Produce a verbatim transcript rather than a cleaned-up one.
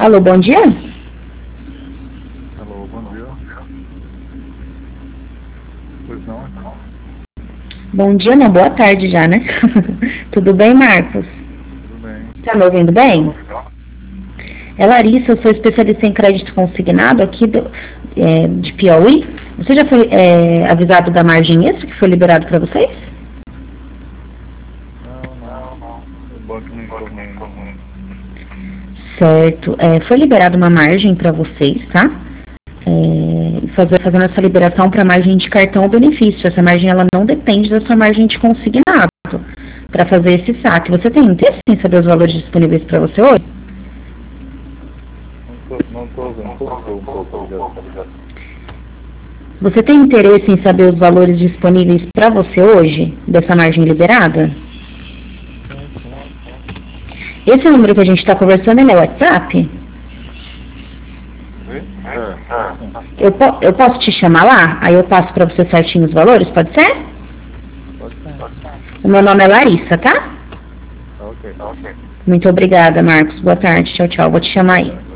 Alô, bom dia? Alô, bom dia. Pois não? Bom dia, não, boa tarde já, né? Tudo bem, Marcos? Tudo bem. Tá me ouvindo bem? É Larissa, eu sou especialista em crédito consignado aqui do, é, de Piauí. Você já foi é, avisado da margem extra que foi liberado para vocês? Não, não. O banco não informou ainda. Certo. É, foi liberada uma margem para vocês, tá? É, fazer, fazendo essa liberação para margem de cartão ou benefício. Essa margem ela não depende da sua margem de consignado para fazer esse saque. Você tem interesse em saber os valores disponíveis para você hoje? Não tô, não tô vendo, cortou um pouco a ligação. Você tem interesse em saber os valores disponíveis para você hoje, dessa margem liberada? Sim, sim. Esse número que a gente está conversando, ele é WhatsApp? Oi? É, sim. Eu, po eu posso te chamar lá? Aí eu passo para você certinho os valores, pode ser? Pode ser. O meu nome é Larissa, tá? Tá ok. Muito obrigada, Marcos. Boa tarde. Tchau, tchau. Vou te chamar aí.